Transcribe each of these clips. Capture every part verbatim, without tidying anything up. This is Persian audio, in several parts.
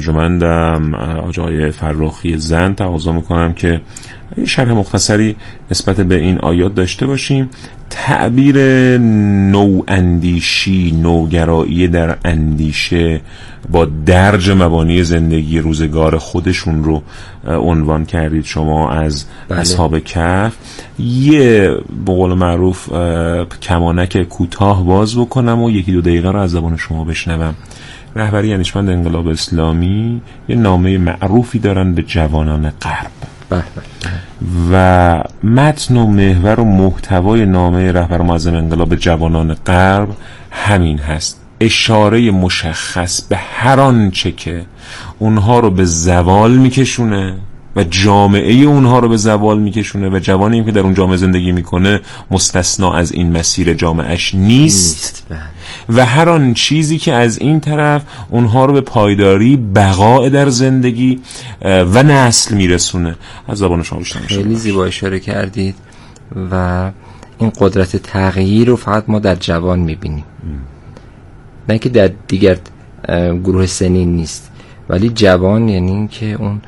ارجمندم آقای فرخی زند تقاضا میکنم که شرح مختصری نسبت به این آیات داشته باشیم. تعبیر نو اندیشی، نوگرایی در اندیشه با درج مبانی زندگی روزگار خودشون رو عنوان کردید شما از بله. اصحاب کهف. یه به قول معروف کمانک کوتاه باز بکنم و یکی دو دقیقه رو از زبان شما بشنوم. رهبری دانشمند انقلاب اسلامی یه نامه معروفی دارن به جوانان غرب بله. و متن و محور و محتوای نامه رهبر معظم انقلاب به جوانان غرب همین هست، اشاره مشخص به هر آنچه که اونها رو به زوال میکشونه و جامعه اونها رو به زوال میکشونه و جوانی که در اون جامعه زندگی میکنه مستثنا از این مسیر جامعهش نیست و هر آن چیزی که از این طرف اونها رو به پایداری، بقای در زندگی و نسل میرسونه. از زبان شما بشنویم. خیلی زیبا اشاره کردید و این قدرت تغییر رو فقط ما در جوان میبینیم، نه که در دیگر گروه سنی نیست، ولی جوان یعنی این که اون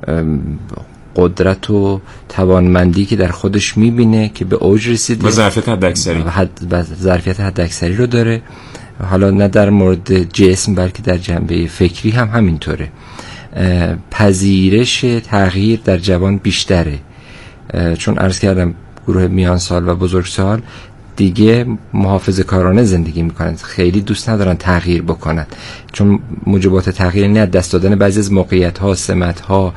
قدرت و توانمندی که در خودش میبینه که به اوج رسیده و ظرفیت حداکثری و ظرفیت حداکثری رو داره. حالا نه در مورد جسم بلکه در جنبه فکری هم همینطوره. پذیرش تغییر در جوان بیشتره، چون عرض کردم گروه میان سال و بزرگ سال دیگه محافظه کارانه زندگی میکنند، خیلی دوست ندارن تغییر بکنن، چون موجبات تغییر نه دست دادن بعضی از موقعیت ها، سمت ها،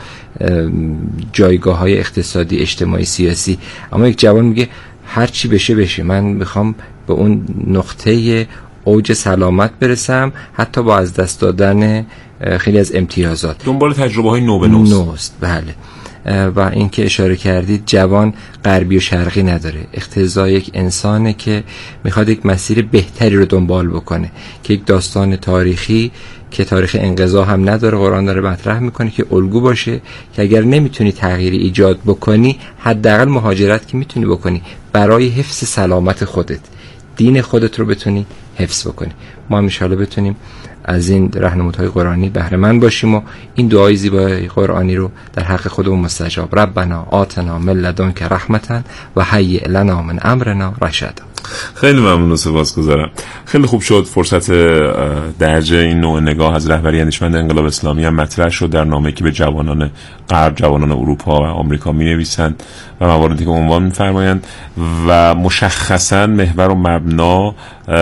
جایگاه های اقتصادی، اجتماعی، سیاسی. اما یک جوان میگه هر چی بشه بشه، من میخوام به اون نقطه اوج سلامت برسم، حتی با از دست دادن خیلی از امتیازات. دنبال تجربه های نو به نوست. نوست بله. و این که اشاره کردید جوان غربی و شرقی نداره، اقتضای یک انسانه که میخواد یک مسیر بهتری رو دنبال بکنه، که یک داستان تاریخی که تاریخ انقضا هم نداره قرآن داره مطرح میکنه که الگو باشه، که اگر نمیتونی تغییری ایجاد بکنی حداقل مهاجرت که میتونی بکنی برای حفظ سلامت خودت، دین خودت رو بتونی حفظ بکنی. ما هم انشاءالله بتونیم از این راهنمودهای قرآنی بهره مند باشیم و این دعای زیبای قرآنی رو در حق خودمون مستجاب. ربنا آتنا من لدنک رحمتا و هیئ لنا من امرنا رشدا. خیلی ممنون و سپاسگزارم. خیلی خوب شد فرصت درج این نوع نگاه از رهبری دانشمند انقلاب اسلامی هم مطرح شد در نامه‌ای که به جوانان غرب، جوانان اروپا و آمریکا می‌نویسند و مواردی که عنوان می‌فرمایند و مشخصاً محور و مبنا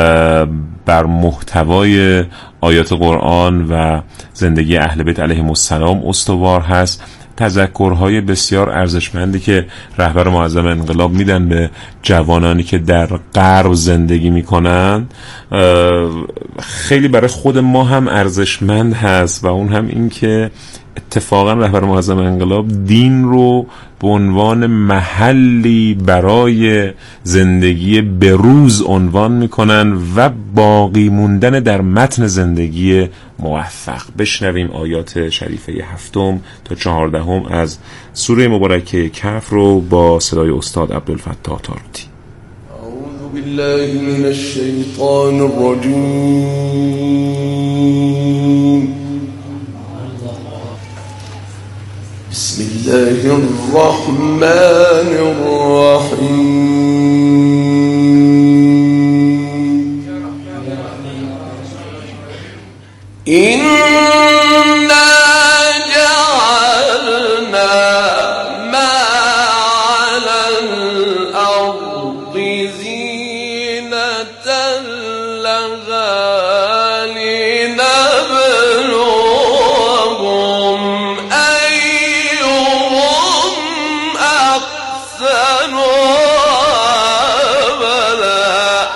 بر محتوای آیات قرآن و زندگی اهل بیت علیهم السلام استوار هست. تذکرهای بسیار ارزشمندی که رهبر معظم انقلاب میدن به جوانانی که در غرب زندگی میکنن خیلی برای خود ما هم ارزشمند هست و اون هم این که اتفاقا رهبر معظم انقلاب دین رو به عنوان محلی برای زندگی بروز عنوان میکنن و باقی موندن در متن زندگی موفق. بشنویم آیات شریفه هفتم تا چهاردهم از سوره مبارکه کهف رو با صدای استاد عبدالفتاح تاروتی. اعوذ بالله من الشیطان الرجیم. بسم الله الرحمن الرحیم. إنا جعلنا ما على الأرض زينة لها لنبلوهم أيهم أحسن عملا.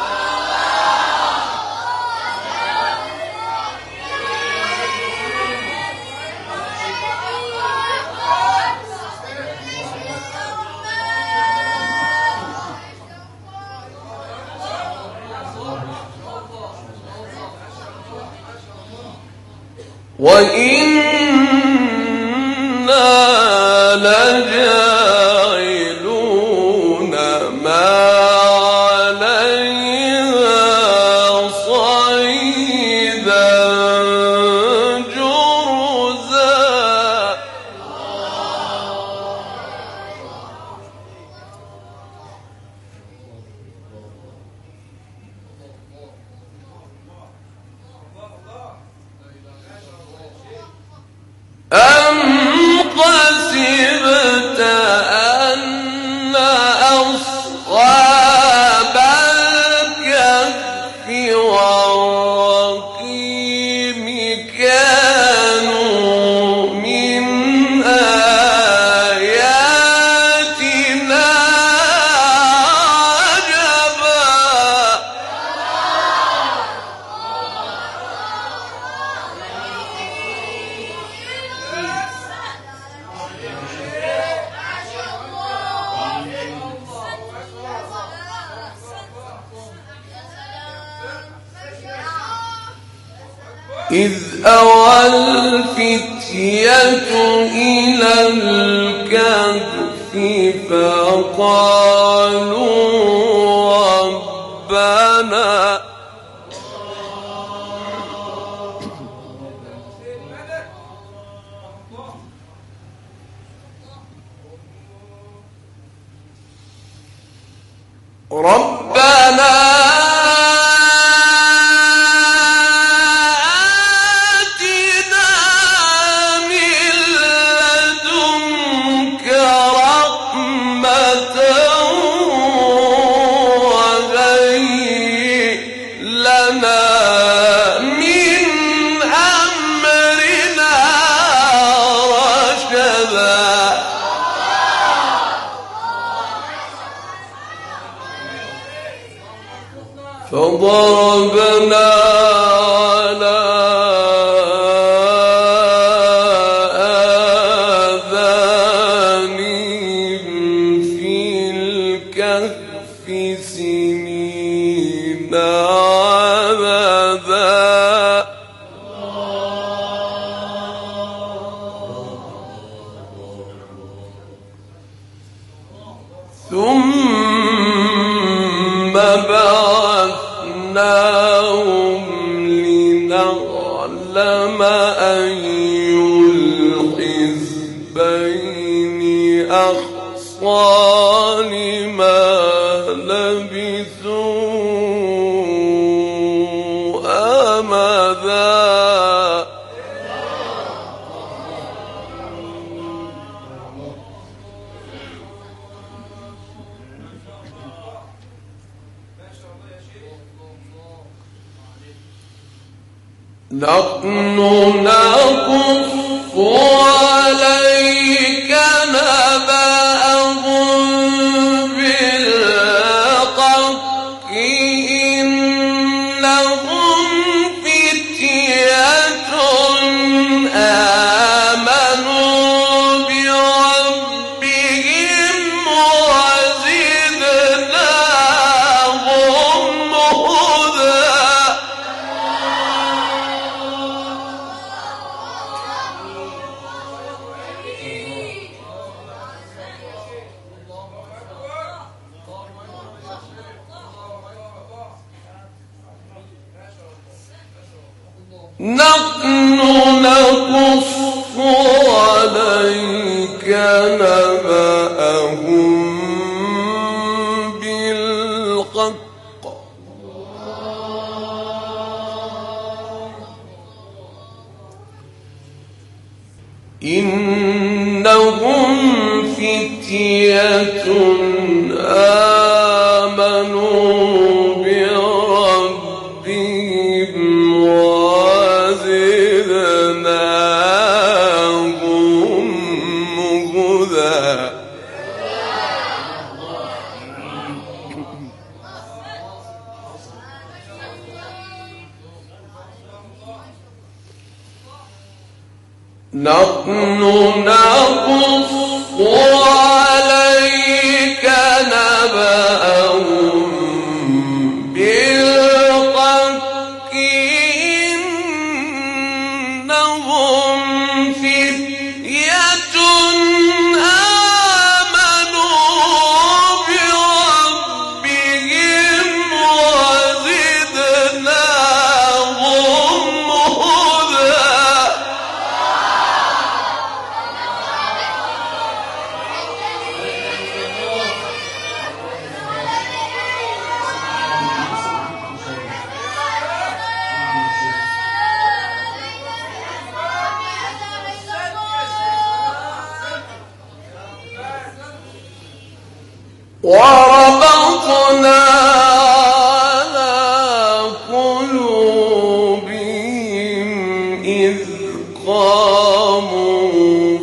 وَإِنَّا لَجَاعِلُونَ مَا عَلَيْهَا صَعِيدًا جُرُزًا إذ أوى الفتية إلى الكهف فقالوا ربنا ربنا آتنا من لدنك رحمة وهيئ لنا من أمرنا رشدا فضربنا على آذانهم في الكهف سنين عددا ثم بعثناهم لنعلم أي الحزبين أحصى لما لبثوا أمدا نحن نقص عليك نبأهم بالحق إنهم فتية آمنوا بربهم وزدناهم هدى نحن نقص عليك نبأهم بالحق إنهم فتية آمنوا بربهم وزدناهم هدى نحن نقص عليك نبأهم بالحق إنهم فتية آمنوا بربهم وزدناهم هدى وربطنا على قلوبهم إذ قاموا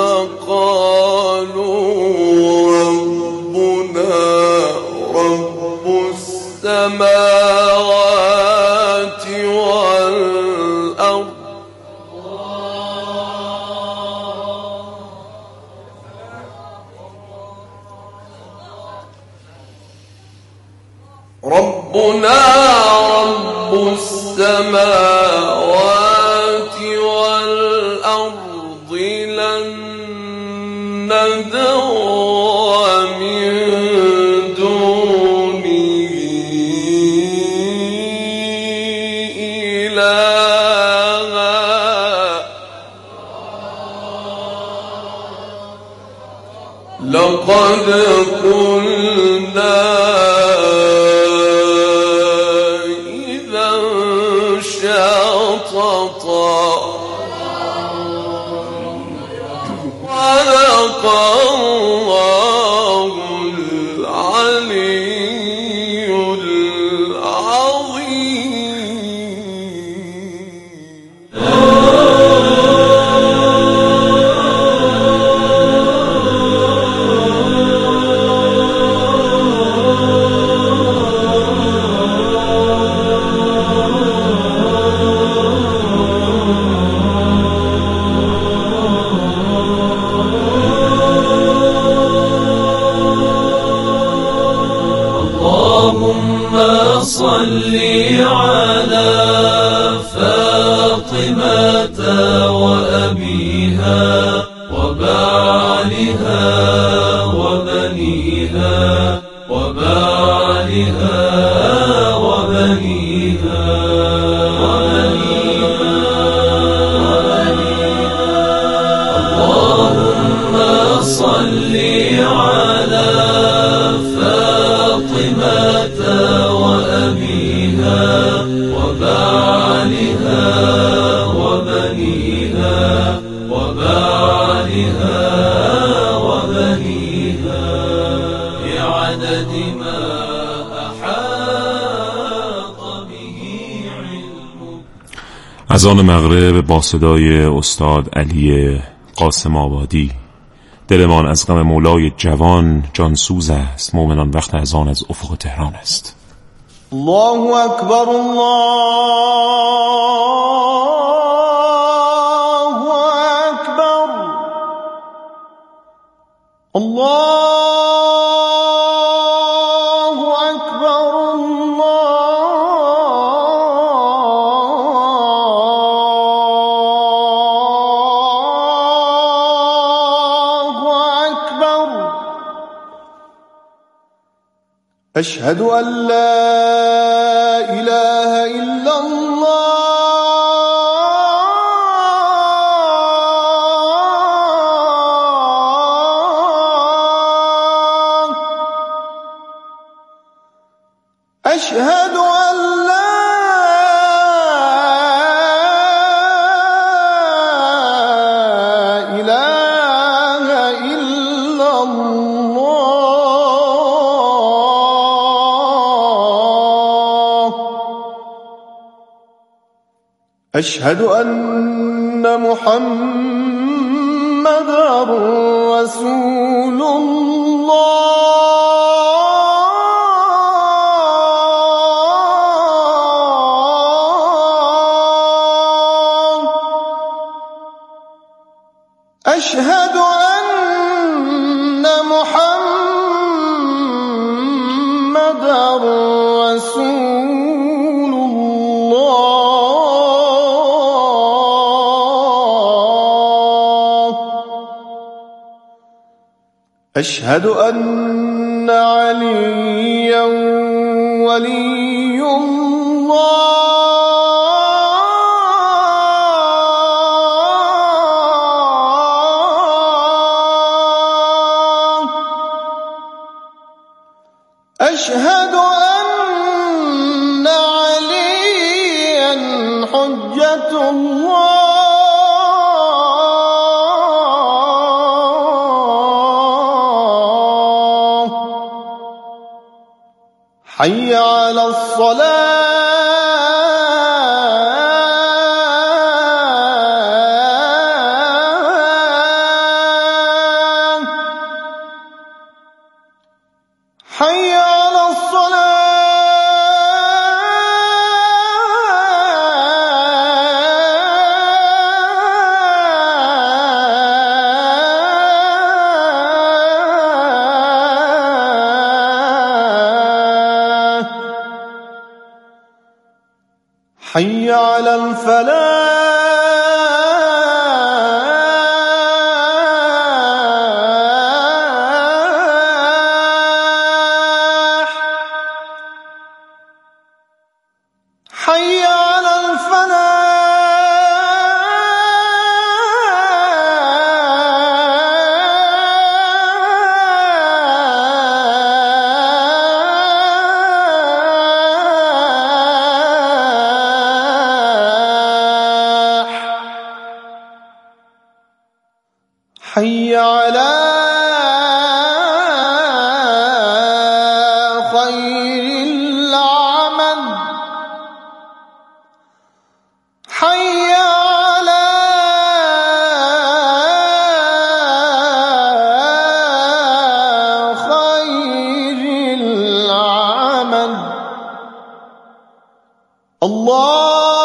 فقالوا ربنا رب السماوات والأرض ربنا رب السماوات لن ندعو من دونه إلها لقد قلنا إذا شططا صدق الله العلي العظيم. صل على فاطمة وأبيها وبعلها وبنيها وبعلها وبنيها اللهم صل على فاطمة وأبيها وبعلها وبنيها وبعلها وبنيها بعدد ما أحاط به علمك. از آن مغرب با صدای استاد علی قاسم آبادی. دلمان از غم مولای جوان جانسوز است، مومنان وقت از آن از افق تهران است. الله اکبر الله اکبر الله اکبر الله اکبر. اشهد ان لا إله إلا الله أشهد أن لا إله إلا الله أشهد أن محمدًا رسول الله أشهد أن محمدًا رسول الله أشهد أن عليا ولي الله أشهد أن عليا حجة الله حي على الصلاة حي على الصلاة حي على الفلاح حي على خير العمل حي على خير العمل الله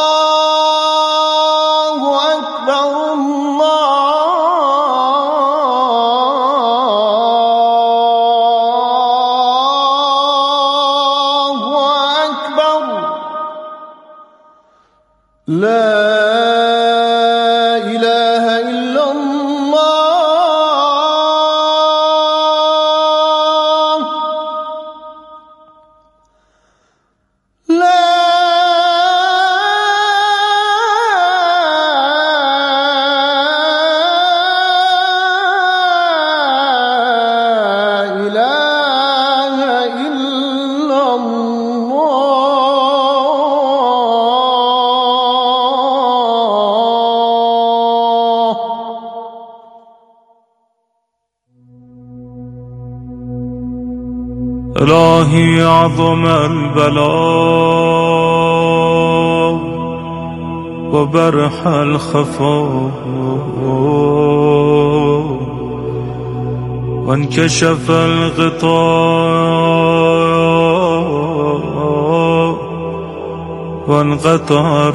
لا إله إلا الله لا إله إلا الله إلهي عظم البلاء وبرح الخفاء وانكشف الغطاء وانقطع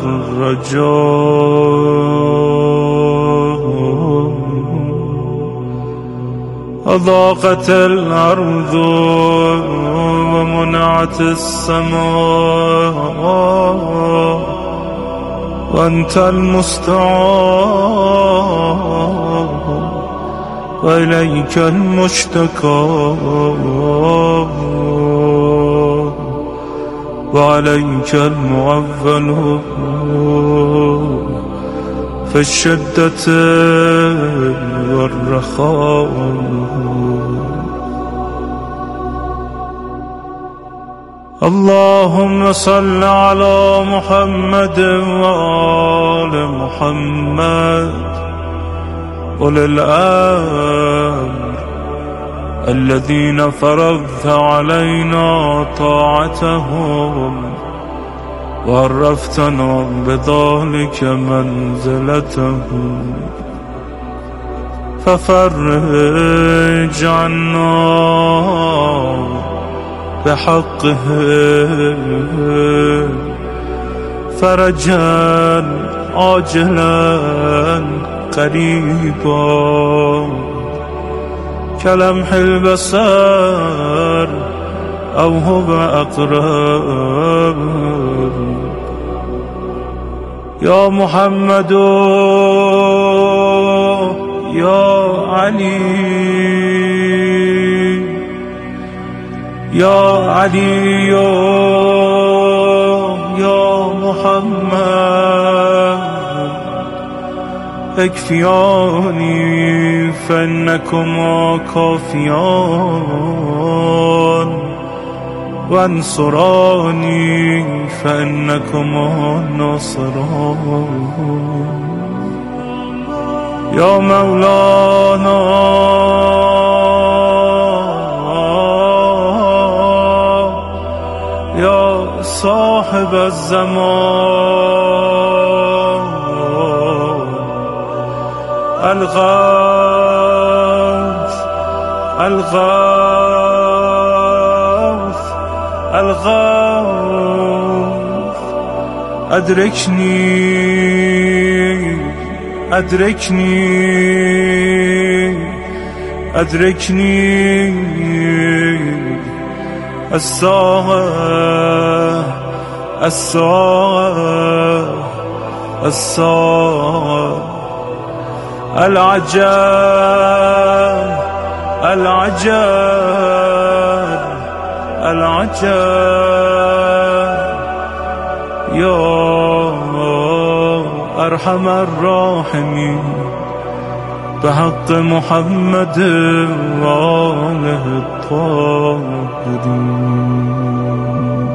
الرجاء أضاقت الأرض ومنعت السماء وأنت المستعان وإليك المشتكى وعليك المعول في الشدة والرخاء اللهم صل على محمد وآل محمد أولي الأمر الذين فرضت علينا طاعتهم وعرفتنا بذلك منزلتهم ففرج عنا بحقه فرجا عاجلا قريبا كلمح البصر أو هو أقرب يا محمد يا علي يا علي يا محمد اكفياني فإنكما كافيان وانصراني فإنكما ناصران يا مولانا يا صاحب الزمان الغوث الغوث الغوث أدركني أدركني أدركني الساعة الساعة الساعة العجاب العجاب العجاب يا أرحم الراحمين بحق محمد وآله الطاهرين.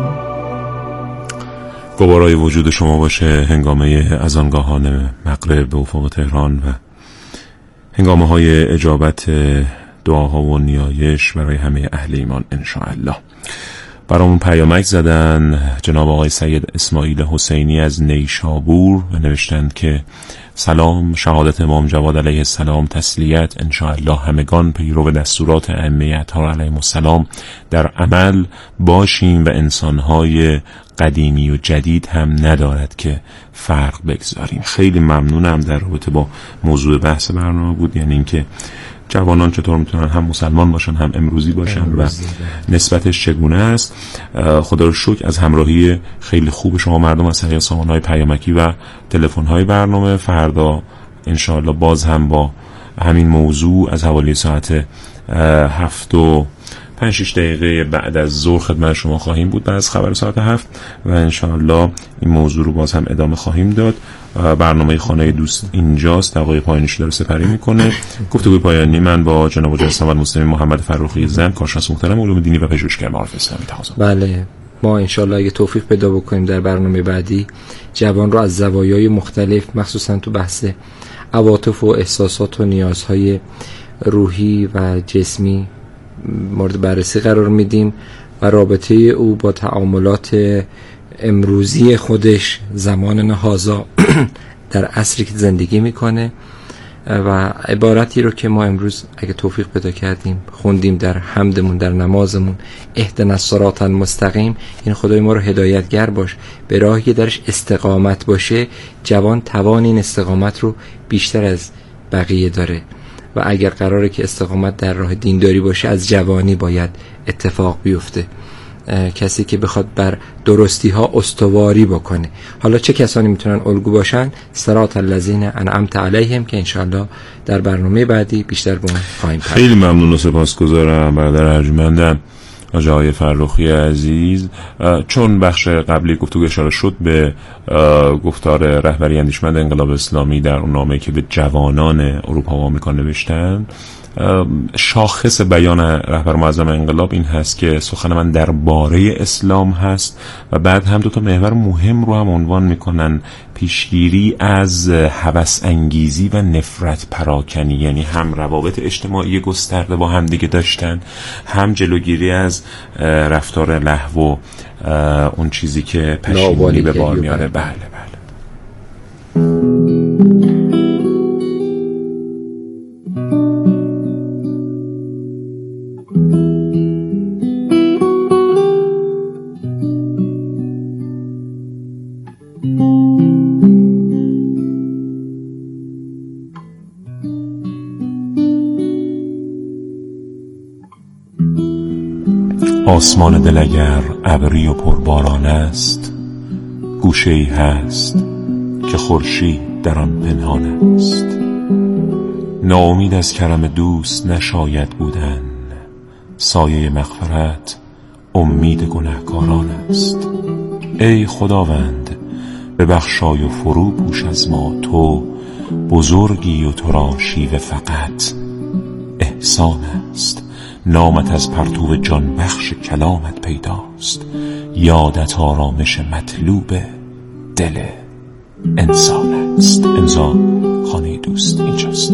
گوارای وجود شما باشه هنگامه اذانگاهان مغرب به افق تهران و هنگامه های اجابت دعاها و نیایش برای همه اهل ایمان انشاءالله. برامون پیامک زدن جناب آقای سید اسماعیل حسینی از نیشابور و نوشتند که سلام، شهادت امام جواد علیه السلام تسلیت، انشاءالله همگان پیرو دستورات ائمه اطهار علیهم السلام در عمل باشیم و انسانهای قدیمی و جدید هم ندارد که فرق بگذاریم. خیلی ممنونم. در رابطه با موضوع بحث برنامه بود، یعنی اینکه جوانان چطور میتونن هم مسلمان باشن هم امروزی باشن امروزی و نسبتش چگونه است. خدا رو شکر از همراهی خیلی خوب شما مردم از طریق سامانه‌های پیامکی و تلفن‌های برنامه. فردا انشاءالله باز هم با همین موضوع از حوالی ساعت هفت و پنج شش دقیقه بعد از ظهر خدمت شما خواهیم بود بعد از خبر ساعت هفت و انشاءالله این موضوع رو باز هم ادامه خواهیم داد. برنامه خانه دوست اینجاست، دقایق پایانیش داره سپری میکنه. گفتگوی پایانی من با جناب حاج اسلام المسلمی محمد فرخی زند، کارشناس محترم علوم دینی و پژوهشگر معارف اسلامی تقاضا. بله، ما انشالله اگه توفیق پیدا بکنیم در برنامه بعدی جوان رو از زوایای مختلف مخصوصا تو بحث عواطف و احساسات و نیازهای روحی و جسمی مورد بررسی قرار میدیم و رابطه او با تعاملات امروزی خودش زمان هذا در عصری که زندگی میکنه و عبارتی رو که ما امروز اگه توفیق پیدا کردیم خوندیم در حمدمون، در نمازمون، اهدنا الصراط المستقیم، این خدای ما رو هدایتگر باش به راهی که درش استقامت باشه. جوان توان این استقامت رو بیشتر از بقیه داره و اگر قراره که استقامت در راه دینداری باشه از جوانی باید اتفاق بیفته. کسی که بخواد بر درستی ها استواری بکنه. حالا چه کسانی میتونن الگو باشن؟ صراط الذین انعمت علیهم که انشاءالله در برنامه بعدی بیشتر به اون خواهیم پرداخت. خیلی ممنون و سپاسگزارم برادر ارجمندم آقای فرخی عزیز. چون بخش قبلی گفتگو اشاره شد به گفتار رهبری اندیشمند انقلاب اسلامی در اون نامه‌ای که به جوانان اروپا و آمریکا نوشتن، شاخص بیان رهبر معظم انقلاب این هست که سخن من درباره اسلام هست و بعد هم دو تا محور مهم رو هم عنوان میکنن: پیشگیری از هوس انگیزی و نفرت پراکنی، یعنی هم روابط اجتماعی گسترده با هم دیگه داشتن، هم جلوگیری از رفتار لهو و اون چیزی که پشیمونی به بار میاره. بله بله. آسمان دل اگر ابری و پرباران است، گوشه‌ای هست که خورشید در آن پنهان است. ناامید از کرم دوست نشاید بودن، سایه مغفرت امید گنهکاران است. ای خداوند ببخشای و فرو پوش از ما، تو بزرگی و تو را شیوه فقط احسان است. نامت از پرتو جان بخش کلامت پیداست، یادت آرامش مطلوب دل انسان است. امضا خانه دوست اینجاست.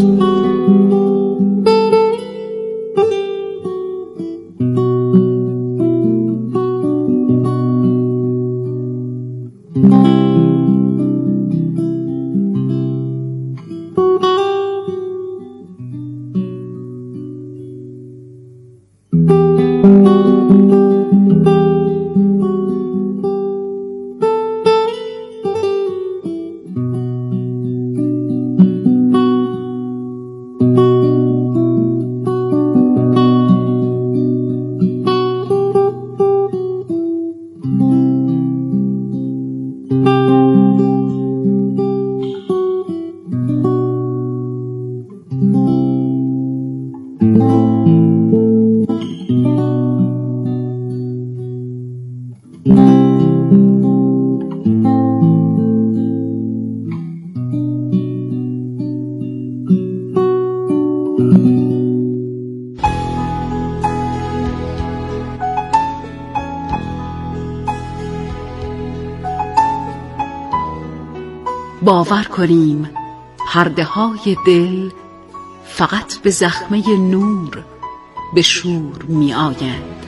باور کنیم پرده های دل فقط به زخمه نور به شور می آیند.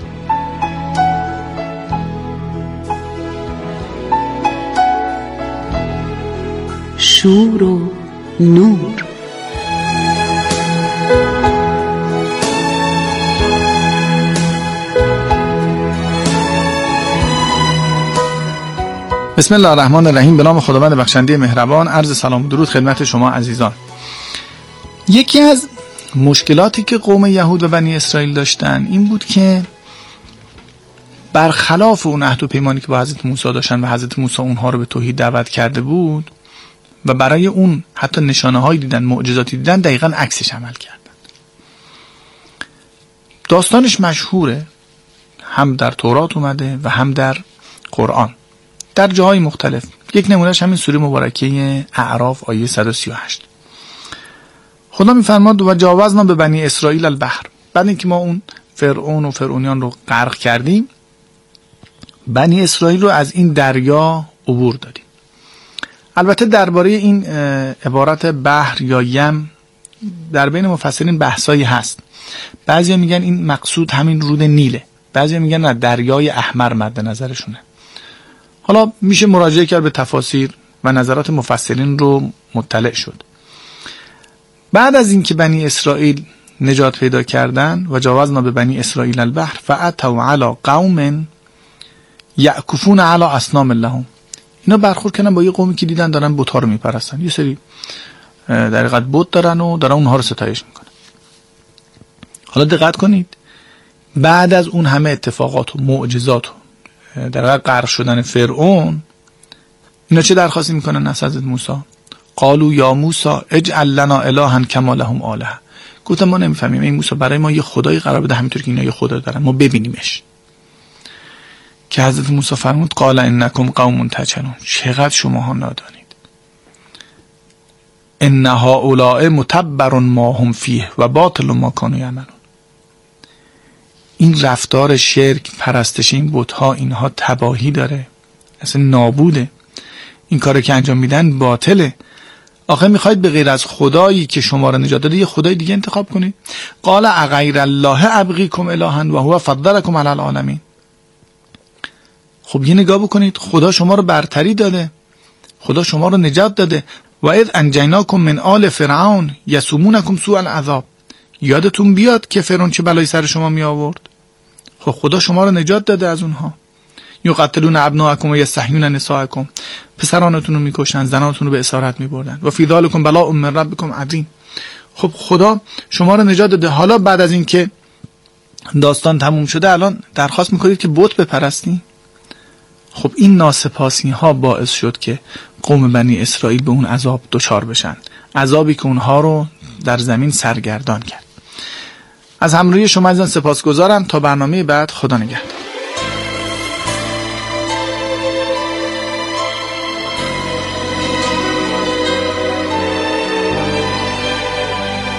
شور و نور. بسم الله الرحمن الرحیم. به نام خداوند بخشنده مهربان. عرض سلام و درود خدمت شما عزیزان. یکی از مشکلاتی که قوم یهود و بنی اسرائیل داشتن این بود که برخلاف اون عهد و پیمانی که با حضرت موسی داشتن و حضرت موسی اونها رو به توحید دعوت کرده بود و برای اون حتی نشانه هایی دیدن، معجزاتی دیدن، دقیقاً عکسش عمل کردن. داستانش مشهوره، هم در تورات اومده و هم در قرآن در جاهای مختلف. یک نمونهش همین سوره مبارکه اعراف آیه صد و سی و هشت. خدا میفرماد و جاوزنا به بنی اسرائیل البحر. بعد اینکه ما اون فرعون و فرعونیان رو غرق کردیم، بنی اسرائیل رو از این دریا عبور دادیم. البته درباره این عبارت بحر یا یم در بین مفسرین بحثایی هست. بعضیا میگن این مقصود همین رود نیله، بعضیا میگن نه، دریای احمر مد نظرشونه. حالا میشه مراجعه کرد به تفاسیر و نظرات مفسرین رو مطلع شد. بعد از اینکه بنی اسرائیل نجات پیدا کردن و جاوزنا به بنی اسرائیل البحر فاتوا علی قوم یعکفون علی اصنام لهم. اینا برخورد کردن با یه قومی که دیدن دارن بت‌ها رو میپرستن، یه سری در حقیقت بت دارن و دارن اونها رو ستایش میکنن. حالا دقت کنید، بعد از اون همه اتفاقات و معجزات و در حقیقت غرق شدن فرعون، اینا چه درخواستی میکنن از حضرت موسی؟ قالوا یا موسی اجعل لنا الها کما لهم آلهه. گفتم ما نمیفهمیم این موسی برای ما یه خدایی قرار بده همینطور که اینا یه خدا دارن، ما ببینیمش. که حضرت موسی فرمود قال انکم قوم تجهلون. چقدر شماها نادانید. ان هؤلاء متبر ما هم فیه و باطل ما کانوا یعملون. این رفتار شرک، پرستش این بت‌ها، اینها تباهی داره، اصلا نابوده. این کاری که انجام میدن باطله. آخه میخواید به غیر از خدایی که شما را نجات داده یه خدای دیگه انتخاب کنید؟ قال اغیر الله ابغیکم الها و هو فضلکم علی العالمین. خب یه نگاه بکنید، خدا شما رو برتری داده، خدا شما رو نجات داده. و اذ انجیناکم من آل فرعون یسومونکم سوء العذاب. یادتون بیاد که فرعون چه بلایی سر شما می آورد. خب خدا شما رو نجات داده از اونها. یقتلون ابناءکم و یستحیون نساءکم. پسرانتون رو میکشن، زنانتون رو به اسارت میبردن. و فی ذالکم بلاء من ربکم عظیم. خب خدا شما رو نجات داده. حالا بعد از اینکه داستان تموم شده الان درخواست میکنید که بت بپرستی؟ خب این ناسپاسی ها باعث شد که قوم بنی اسرائیل به اون عذاب دچار بشن، عذابی که اونها رو در زمین سرگردان کرد. از همراهی شما عزیزان سپاسگزارم. تا برنامه بعد، خدا نگهدار.